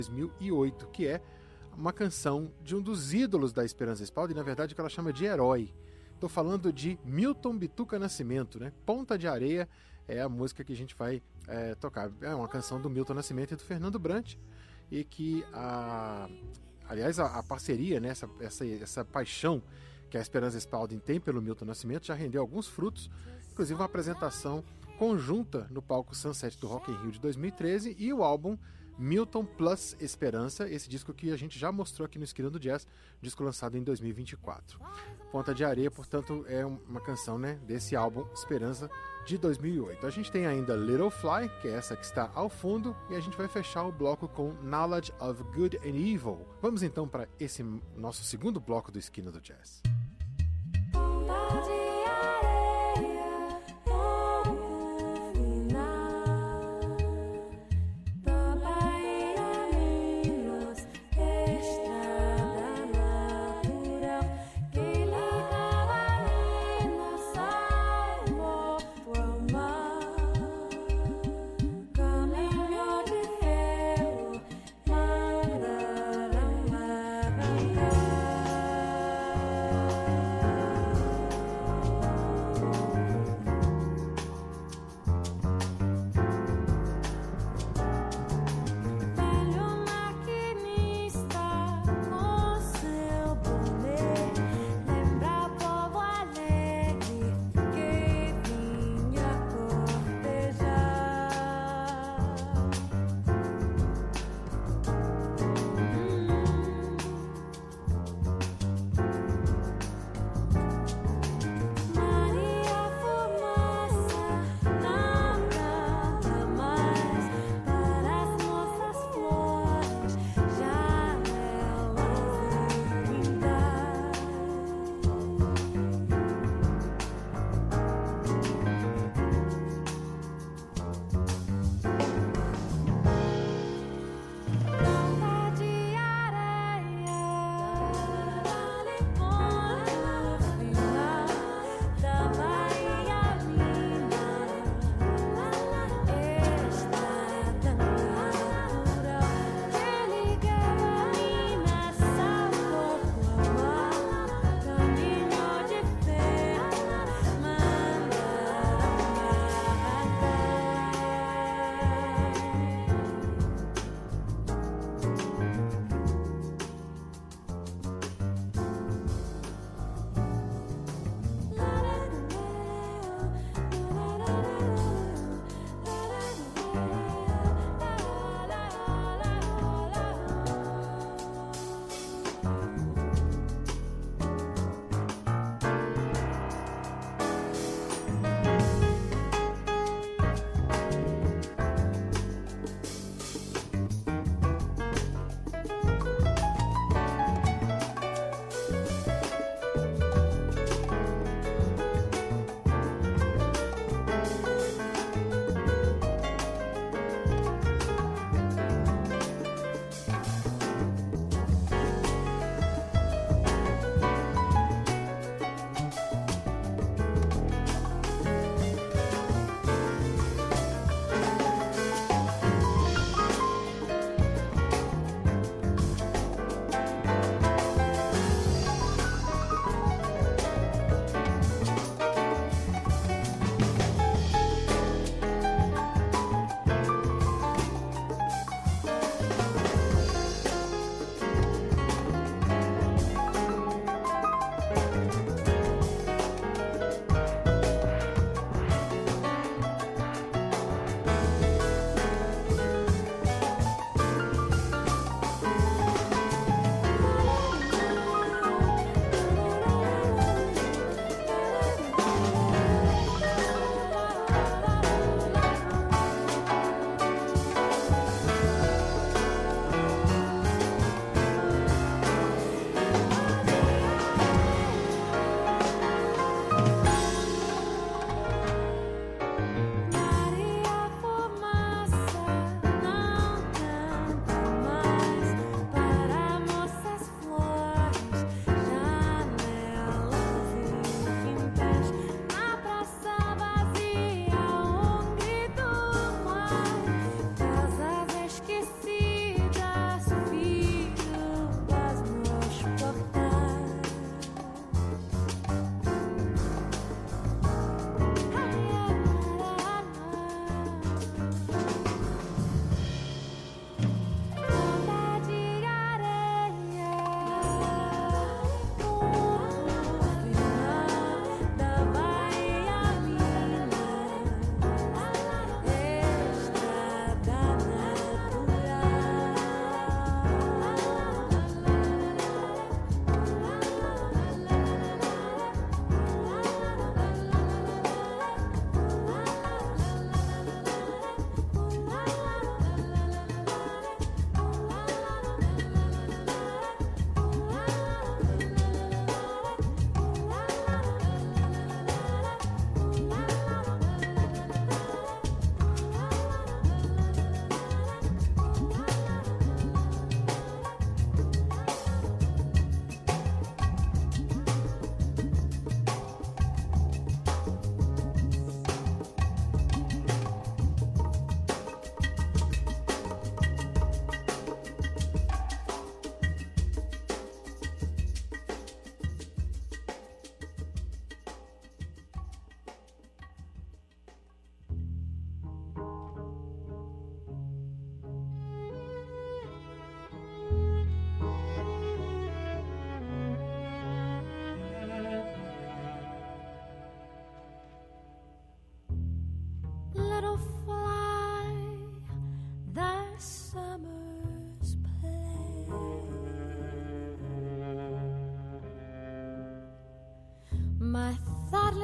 2008, que é uma canção de um dos ídolos da Esperança Spalding, na verdade que ela chama de herói. Estou falando de Milton Bituca Nascimento, né? Ponta de Areia é a música que a gente vai tocar. É uma canção do Milton Nascimento e do Fernando Brant, e que aliás, a parceria, né, essa paixão que a Esperança Spalding tem pelo Milton Nascimento já rendeu alguns frutos, inclusive uma apresentação conjunta no palco Sunset do Rock in Rio de 2013 e o álbum Milton Plus Esperança, esse disco que a gente já mostrou aqui no Esquina do Jazz, disco lançado em 2024. Ponta de Areia, portanto, é uma canção, né, desse álbum Esperança de 2008. A gente tem ainda Little Fly, que é essa que está ao fundo, e a gente vai fechar o bloco com Knowledge of Good and Evil. Vamos então para esse nosso segundo bloco do Esquina do Jazz.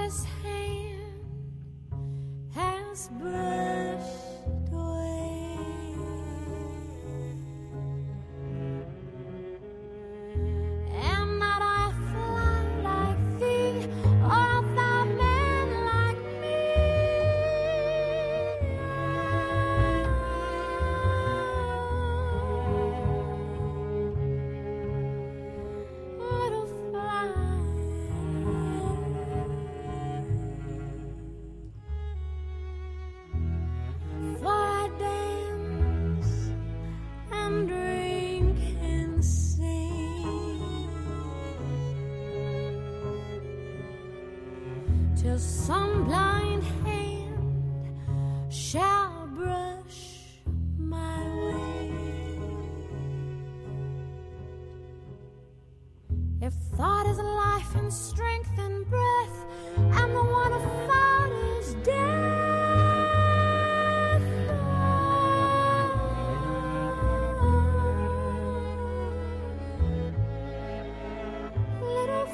his hand has brushed away. And not I fly like thee, or thou man like me. Little fly, for I dance and drink and sing till some blind hand shall brush my way. If thought is life and strength and breath, and the one of thought is death. Little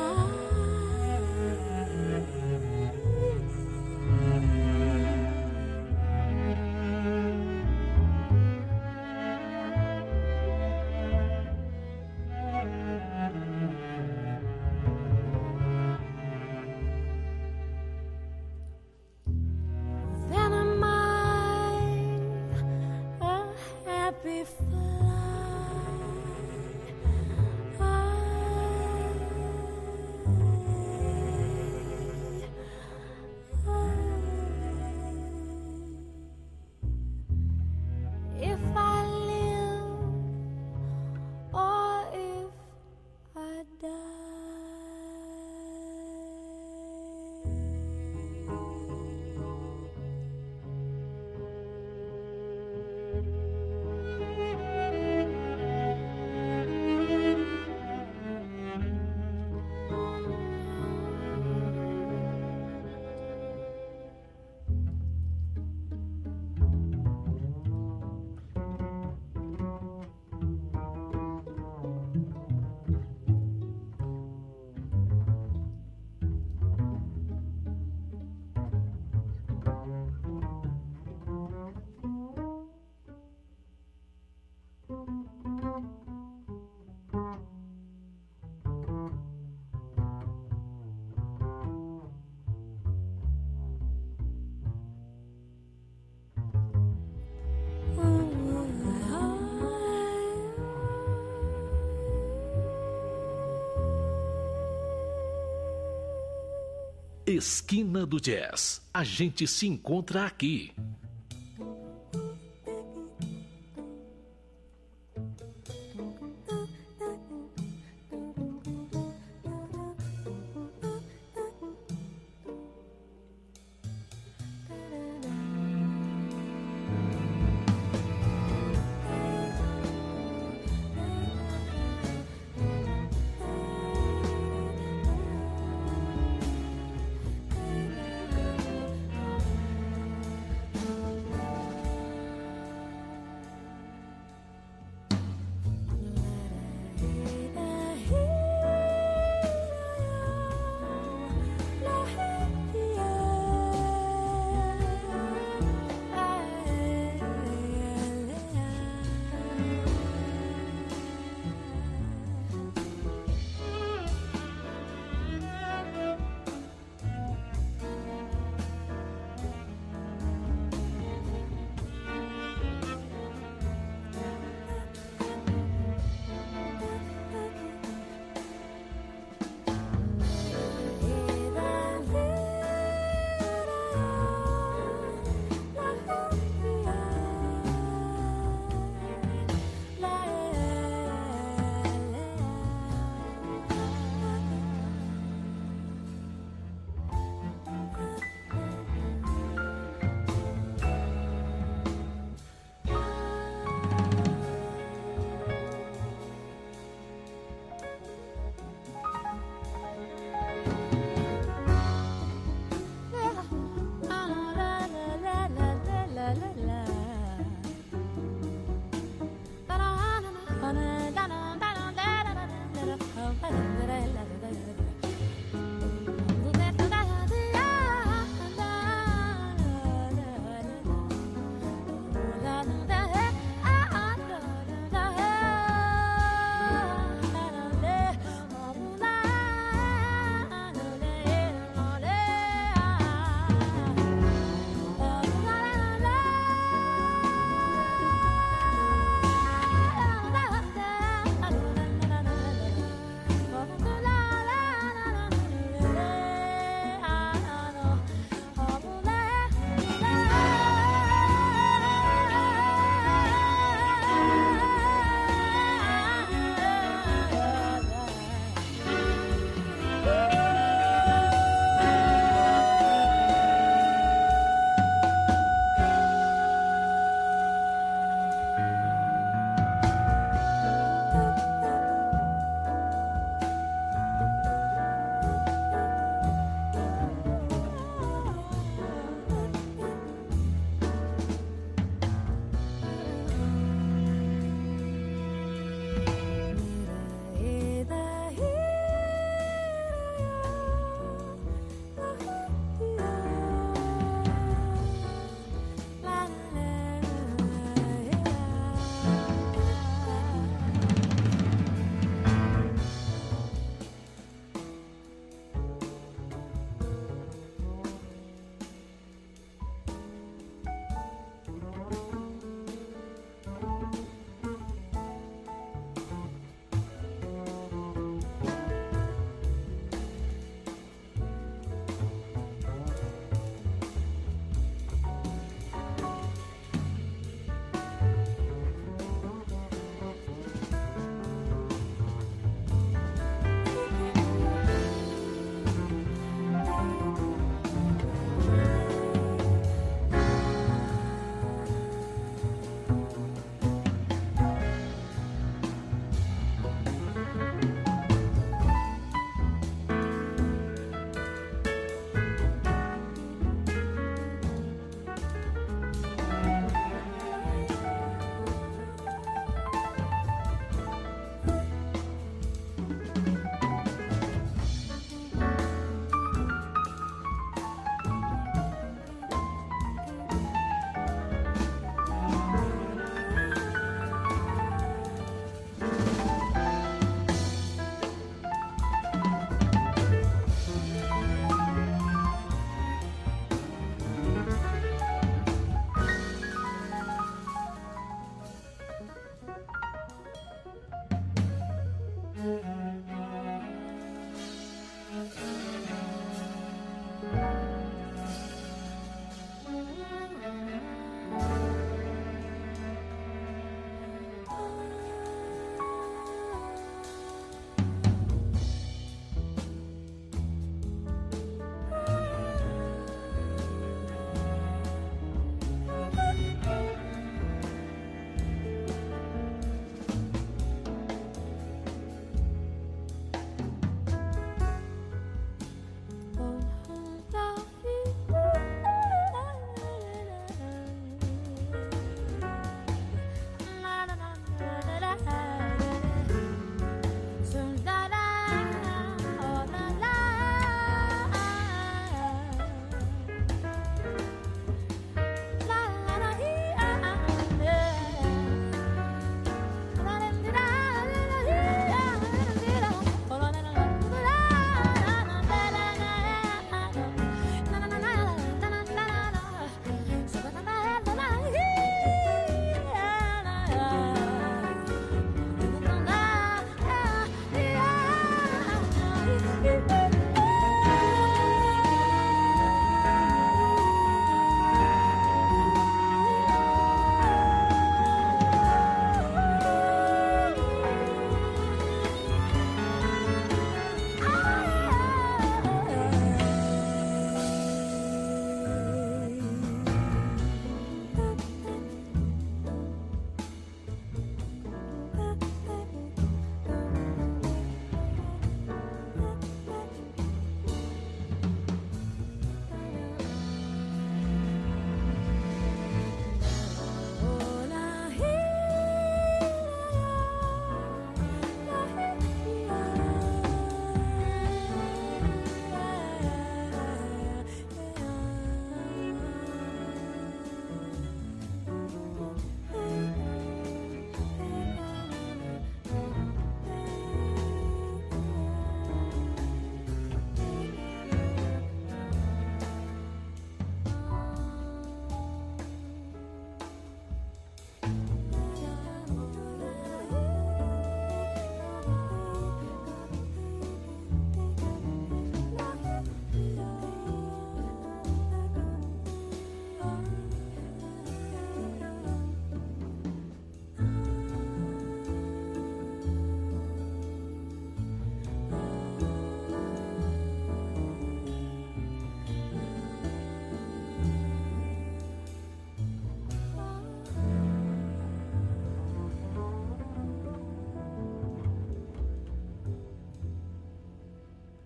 then am I a happy fly. If I live or if I die. Esquina do Jazz. A gente se encontra aqui.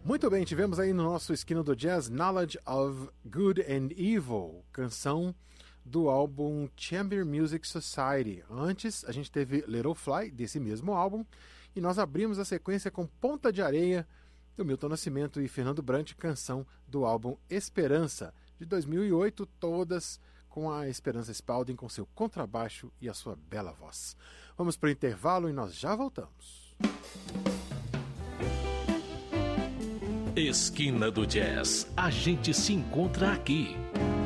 Muito bem, tivemos aí no nosso Esquina do Jazz Knowledge of Good and Evil, canção do álbum Chamber Music Society. Antes, a gente teve Little Fly, desse mesmo álbum, e nós abrimos a sequência com Ponta de Areia, do Milton Nascimento e Fernando Brant, canção do álbum Esperança, de 2008, todas com a Esperança Spalding com seu contrabaixo e a sua bela voz. Vamos para o intervalo e nós já voltamos. Esquina do Jazz, a gente se encontra aqui.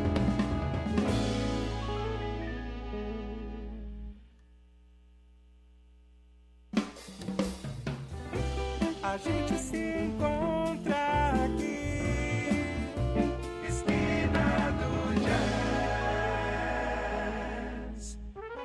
A gente se encontra aqui. Esquina do Jazz.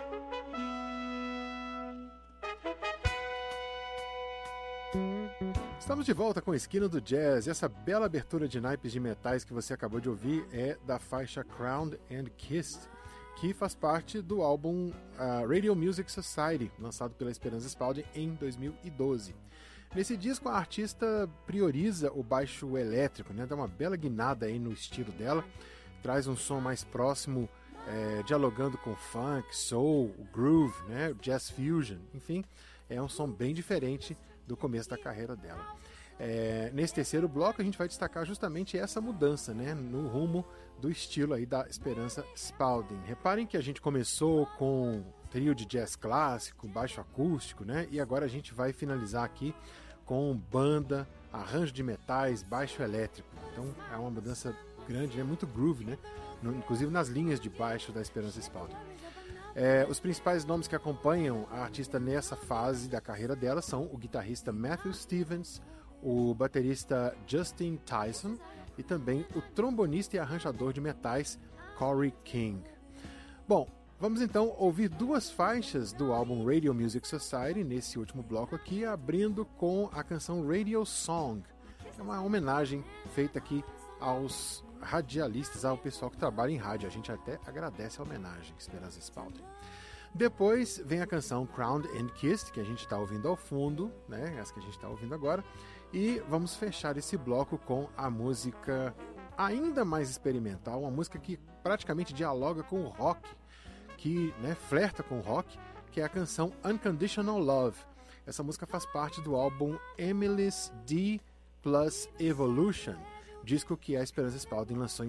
Estamos de volta com a Esquina do Jazz. Essa bela abertura de naipes de metais que você acabou de ouvir é da faixa Crowned and Kissed, que faz parte do álbum Radio Music Society, lançado pela Esperança Spalding em 2012. Nesse disco, a artista prioriza o baixo elétrico, né? Dá uma bela guinada aí no estilo dela, traz um som mais próximo, dialogando com funk, soul, groove, né? Jazz fusion, enfim, é um som bem diferente do começo da carreira dela. Nesse terceiro bloco a gente vai destacar justamente essa mudança, né, no rumo do estilo aí da Esperança Spalding. Reparem que a gente começou com trio de jazz clássico, baixo acústico, né, e agora a gente vai finalizar aqui com banda, arranjo de metais, baixo elétrico. Então é uma mudança grande, né, muito groove, né, inclusive nas linhas de baixo da Esperança Spalding. Os principais nomes que acompanham a artista nessa fase da carreira dela são o guitarrista Matthew Stevens, o baterista Justin Tyson e também o trombonista e arranjador de metais Corey King. Bom, vamos então ouvir duas faixas do álbum Radio Music Society nesse último bloco aqui, abrindo com a canção Radio Song, que é uma homenagem feita aqui aos radialistas, ao pessoal que trabalha em rádio. A gente até agradece a homenagem, Esperança Spalding. Depois vem a canção Crowned and Kissed, que a gente está ouvindo ao fundo, né? Essa que a gente está ouvindo agora. E vamos fechar esse bloco com a música ainda mais experimental, uma música que praticamente dialoga com o rock, que, né, flerta com o rock, que é a canção Unconditional Love. Essa música faz parte do álbum Emily's D Plus Evolution, disco que a Esperança Spalding lançou em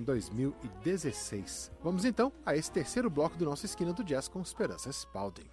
2016. Vamos então a esse terceiro bloco do nosso Esquina do Jazz com Esperança Spalding.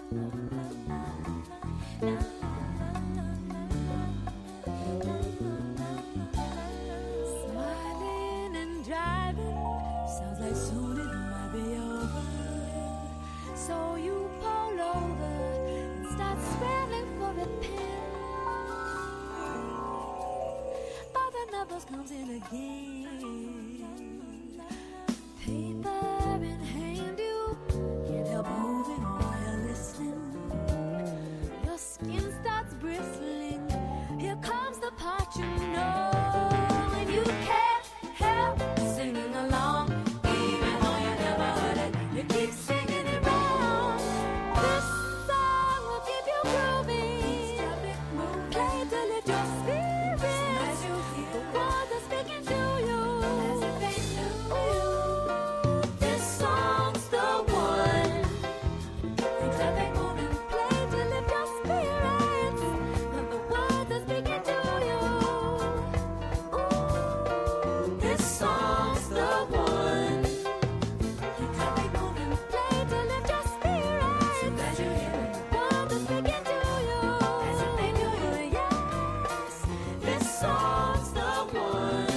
Smiling and driving sounds like soon it might be over. So you pull over and start scrambling for a pen. But another comes in again. Paper in hand, you can't help moving while you're listening. Your skin starts bristling. Here comes the part you know. And you can't help singing along, even though you never heard it. You keep singing it wrong. This song will keep you grooving. Play to lift your spirits. The words are speaking to you. This song's the one. Clap it, move and play to lift your spirits. And the words are speaking to you. This song's the one. Clap it, move and play to lift your spirits. As you hear it, the words are speaking to you. As if they knew you, yes. This song's the one.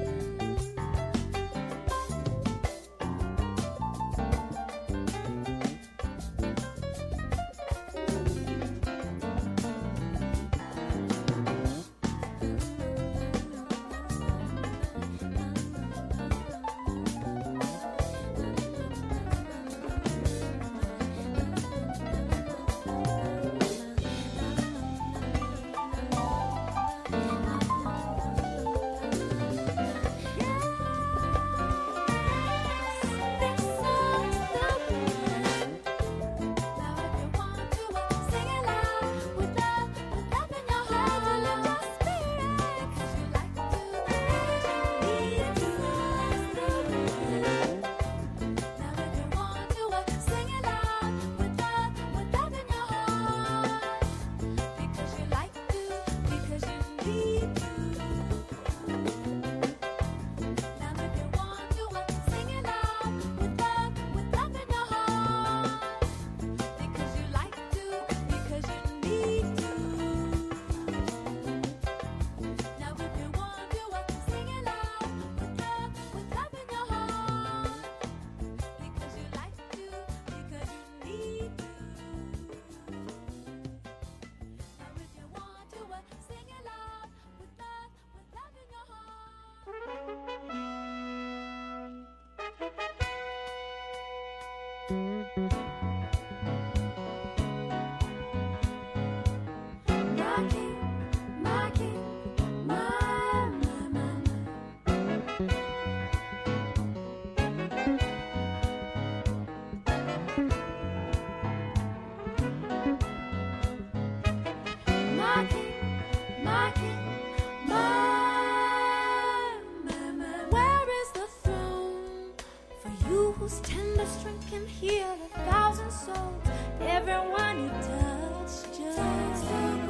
Where is the throne for you whose tender strength can heal 1,000 souls? Everyone you touch just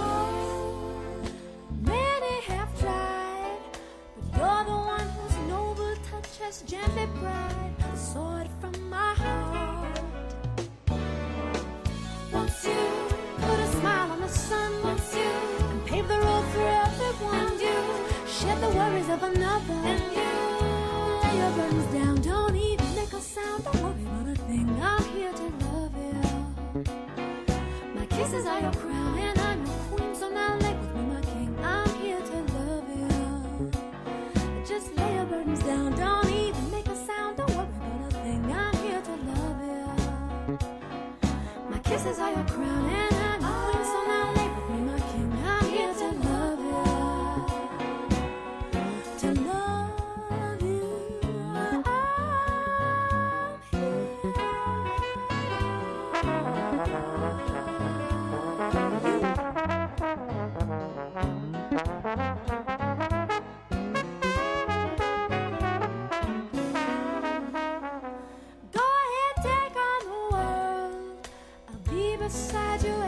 many have tried, but you're the one whose noble touch has gently pried the sword from my heart. Once you put a smile on the sun, once you pave the road for everyone, and you shed the worries of another, and you lay your burdens down. Don't even make a sound. Don't worry about a thing. I'm here to love you. My kisses are your crown, and I'm your queen. So now lay with me, my king. I'm here to love you. Just lay your burdens down. Don't even make a sound. Don't worry about a thing. I'm here to love you. My kisses are your crown, and I'm your queen. So now lay with me, my king. I'm here to love you. To love you. I'm Go ahead, take on the world. I'll be beside you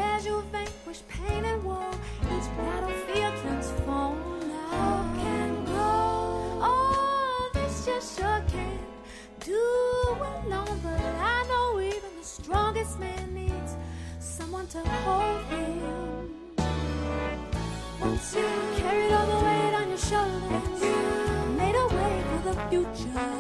want to hold him. Once you carried all the weight on your shoulders, you made a way for the future.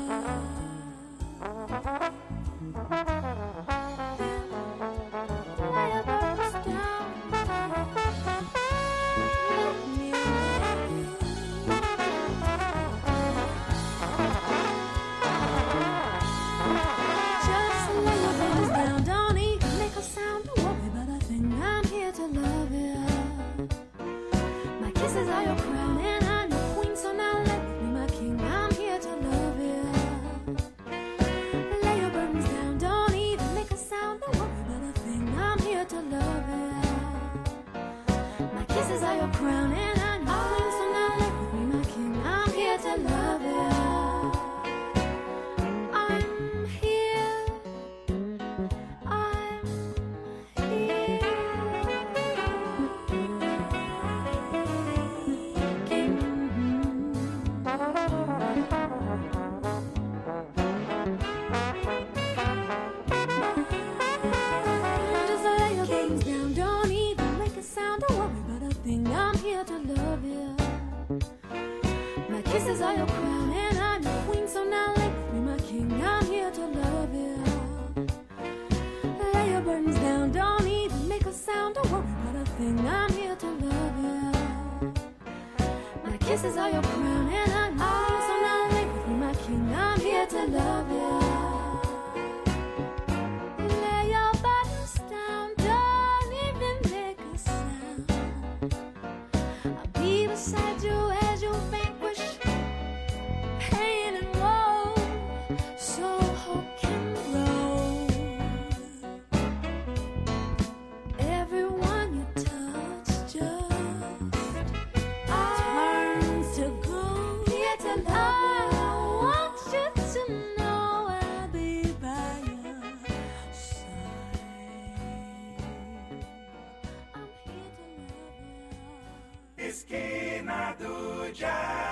Esquina do Jazz.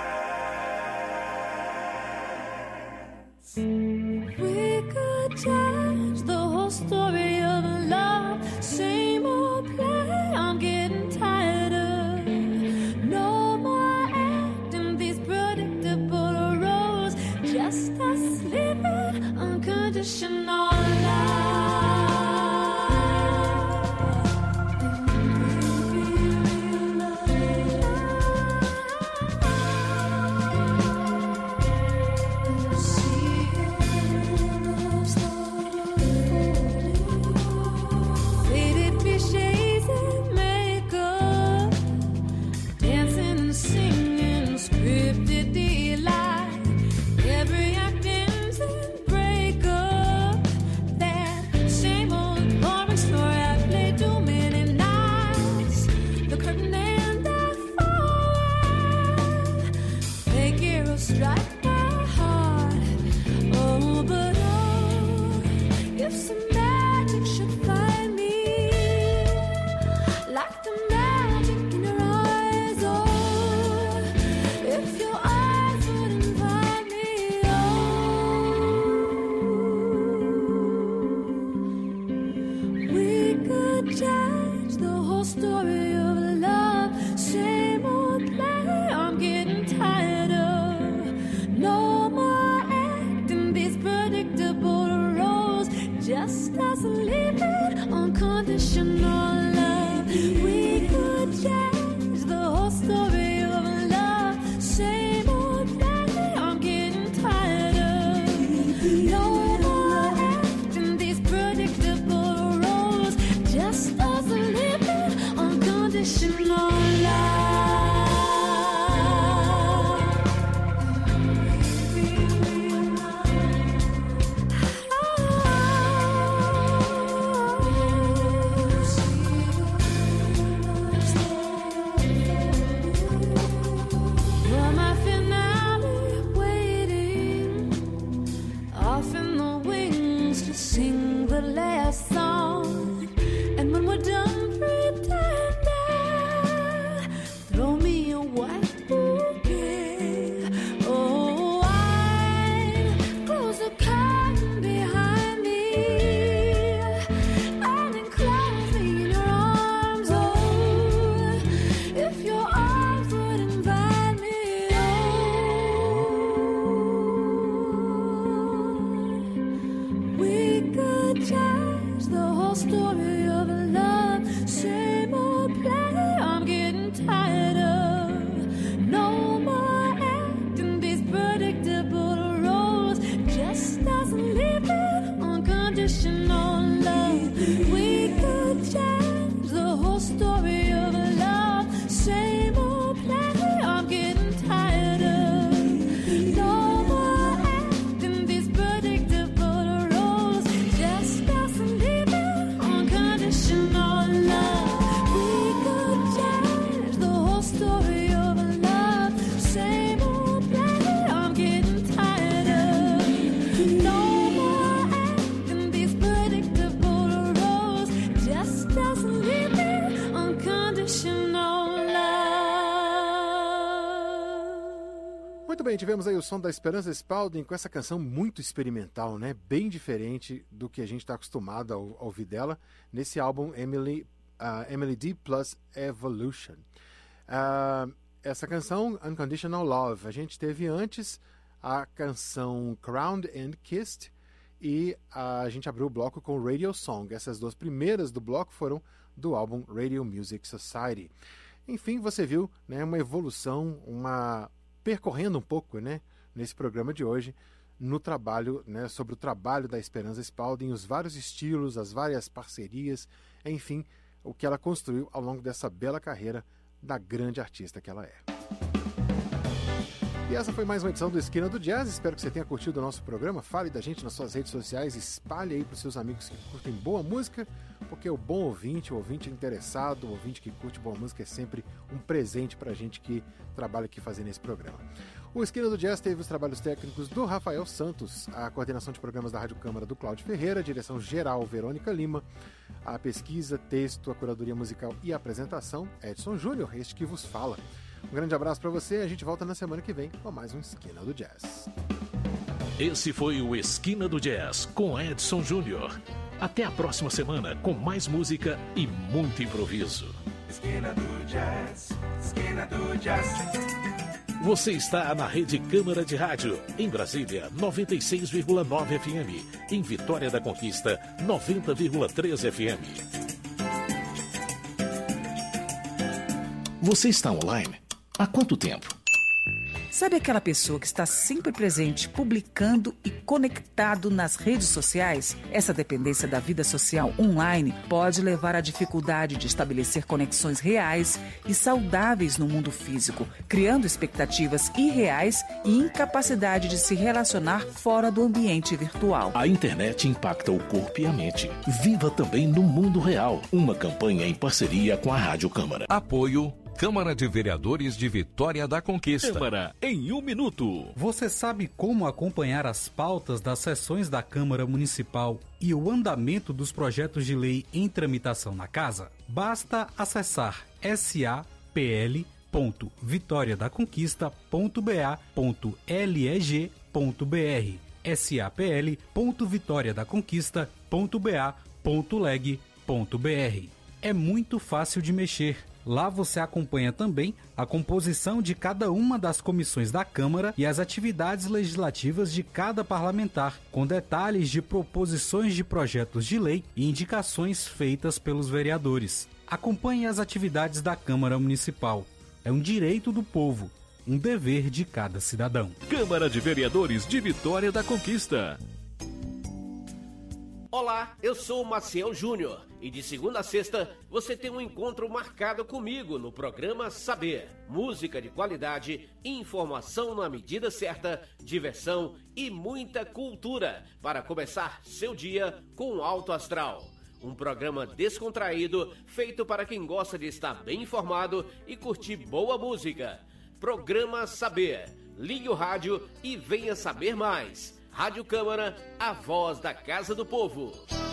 We could change the whole story of love. Same old play, I'm getting tired of. No more acting these predictable roles. Just us living unconditional love. bem, tivemos aí o som da Esperança Spalding com essa canção muito experimental, né? Bem diferente do que a gente está acostumado a ouvir dela nesse álbum Emily D Plus Evolution. Essa canção, Unconditional Love, a gente teve antes a canção Crowned and Kissed e a gente abriu o bloco com Radio Song. Essas duas primeiras do bloco foram do álbum Radio Music Society. Enfim, você viu, né, uma evolução, percorrendo um pouco, né, nesse programa de hoje, no trabalho, né, sobre o trabalho da Esperança Spalding, os vários estilos, as várias parcerias, enfim, o que ela construiu ao longo dessa bela carreira da grande artista que ela é. E essa foi mais uma edição do Esquina do Jazz. Espero que você tenha curtido o nosso programa. Fale da gente nas suas redes sociais, espalhe aí para os seus amigos que curtem boa música, porque o bom ouvinte, o ouvinte interessado, o ouvinte que curte boa música é sempre um presente para a gente que trabalha aqui fazendo esse programa. O Esquina do Jazz teve os trabalhos técnicos do Rafael Santos, a coordenação de programas da Rádio Câmara do Cláudio Ferreira, a direção geral Verônica Lima, a pesquisa, texto, a curadoria musical e a apresentação Edson Júnior, este que vos fala. Um grande abraço para você, a gente volta na semana que vem com mais um Esquina do Jazz. Esse foi o Esquina do Jazz com Edson Júnior. Até a próxima semana com mais música e muito improviso. Esquina do Jazz, Esquina do Jazz. Você está na Rede Câmara de Rádio, em Brasília, 96,9 FM. Em Vitória da Conquista, 90,3 FM. Você está online? Há quanto tempo? Sabe aquela pessoa que está sempre presente, publicando e conectado nas redes sociais? Essa dependência da vida social online pode levar à dificuldade de estabelecer conexões reais e saudáveis no mundo físico, criando expectativas irreais e incapacidade de se relacionar fora do ambiente virtual. A internet impacta o corpo e a mente. Viva também no mundo real. Uma campanha em parceria com a Rádio Câmara. Apoio Câmara de Vereadores de Vitória da Conquista. Câmara em 1 minuto. Você sabe como acompanhar as pautas das sessões da Câmara Municipal e o andamento dos projetos de lei em tramitação na Casa? Basta acessar sapl.vitoriadaconquista.ba.leg.br sapl.vitoriadaconquista.ba.leg.br. É muito fácil de mexer. Lá você acompanha também a composição de cada uma das comissões da Câmara e as atividades legislativas de cada parlamentar, com detalhes de proposições de projetos de lei e indicações feitas pelos vereadores. Acompanhe as atividades da Câmara Municipal. É um direito do povo, um dever de cada cidadão. Câmara de Vereadores de Vitória da Conquista. Olá, eu sou o Maciel Júnior e de segunda a sexta você tem um encontro marcado comigo no programa Saber. Música de qualidade, informação na medida certa, diversão e muita cultura para começar seu dia com alto astral. Um programa descontraído feito para quem gosta de estar bem informado e curtir boa música. Programa Saber. Ligue o rádio e venha saber mais. Rádio Câmara, a voz da Casa do Povo.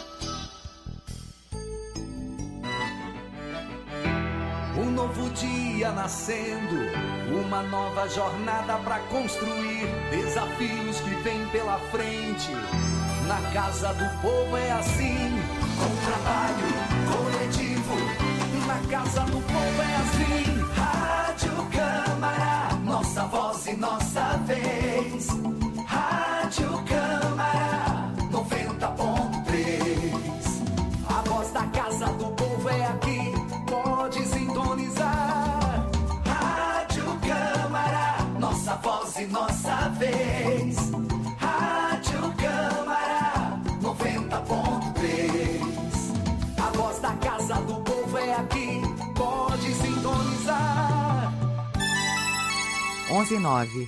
Um novo dia nascendo, uma nova jornada pra construir, desafios que vêm pela frente. Na Casa do Povo é assim, com trabalho coletivo. Na Casa do Povo é assim, Rádio Câmara, nossa voz e nossa vez. Rádio Câmara 90.3. A voz da Casa do Povo é aqui, pode sintonizar. Rádio Câmara, nossa voz e nossa vez. Rádio Câmara 90.3. A voz da Casa do Povo é aqui, pode sintonizar. 11:09.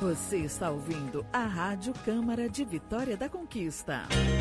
Você está ouvindo a Rádio Câmara de Vitória da Conquista.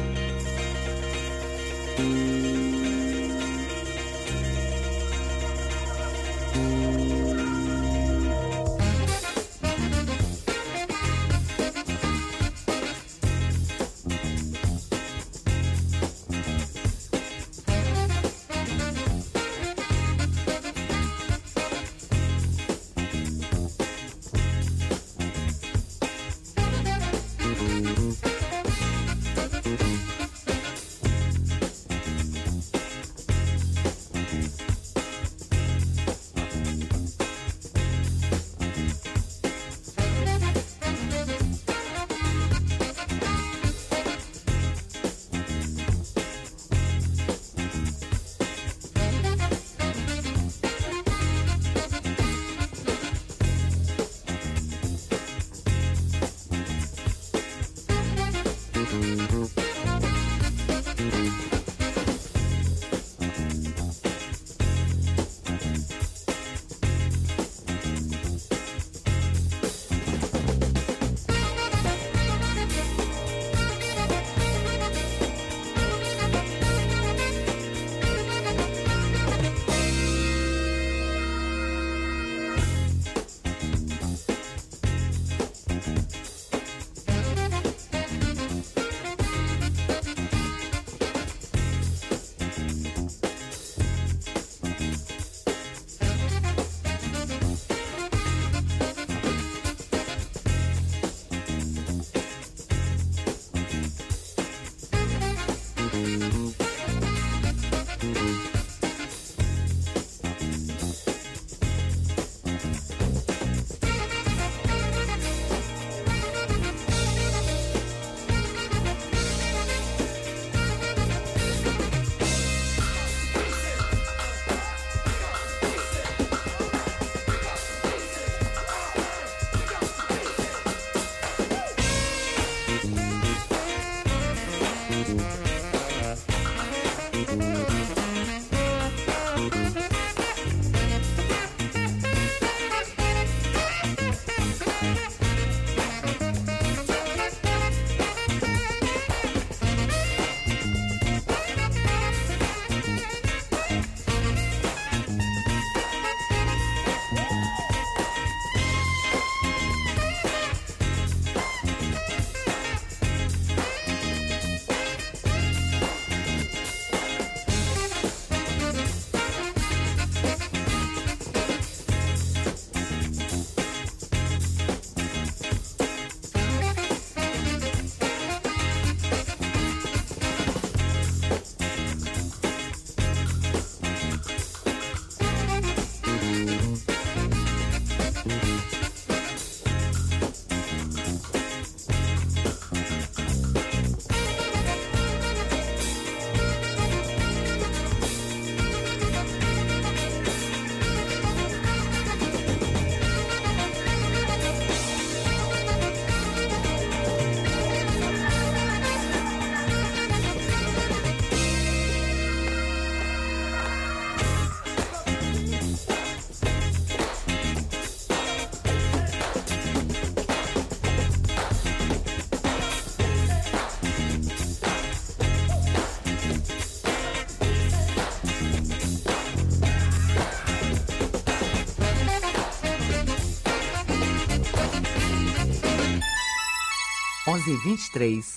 e 23.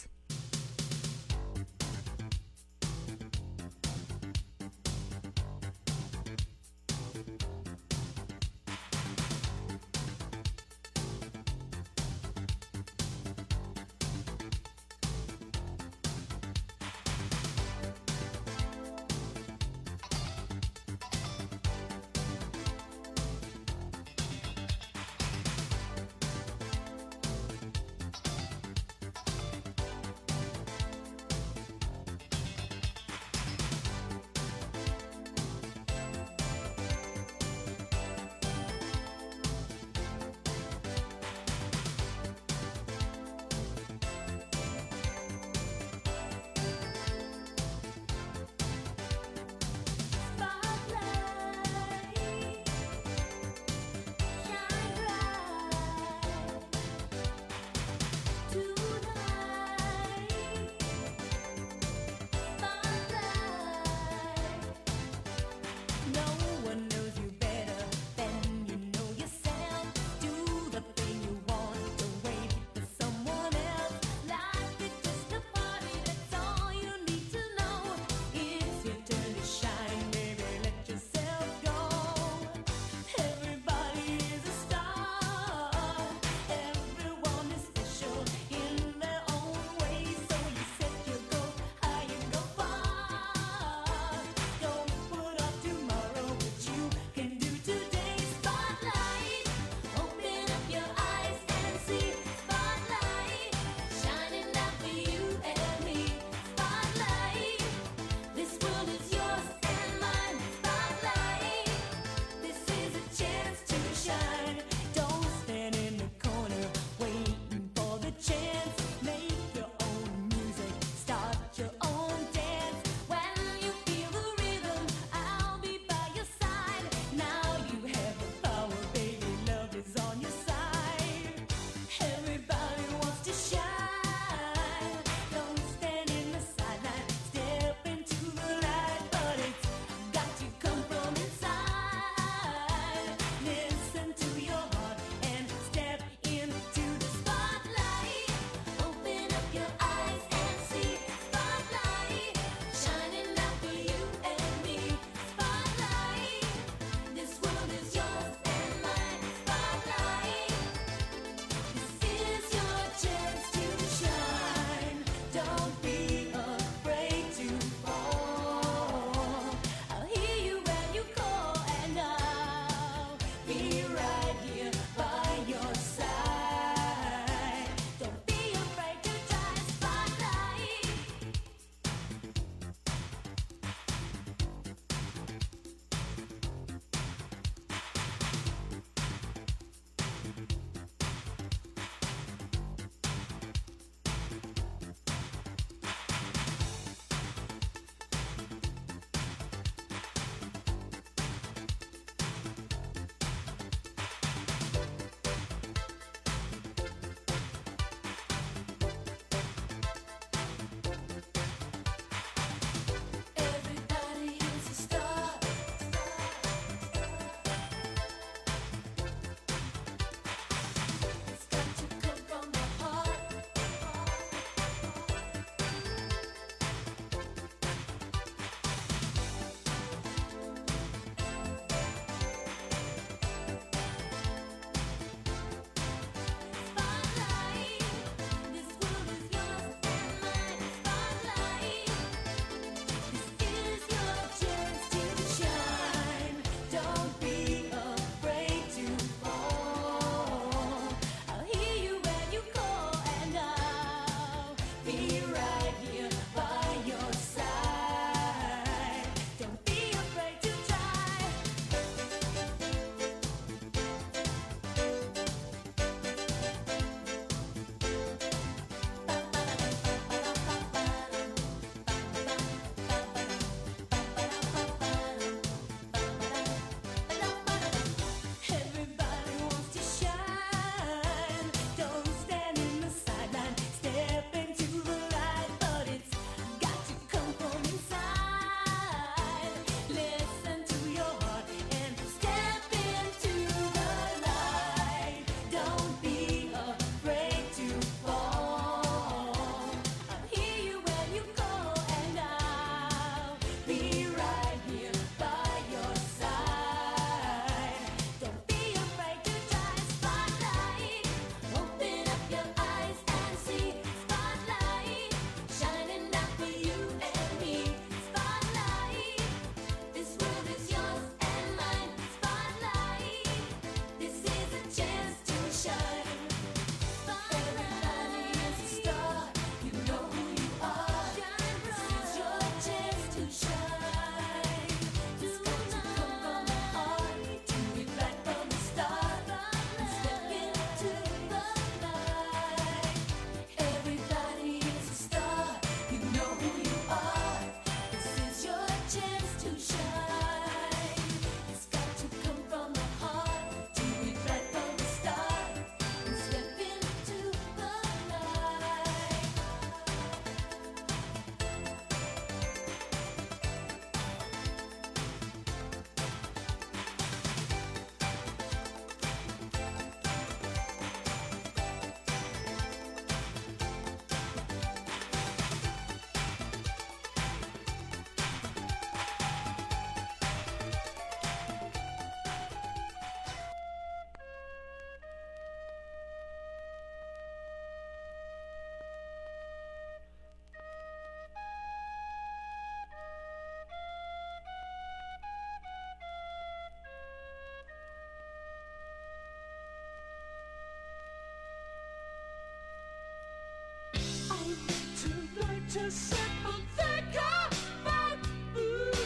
To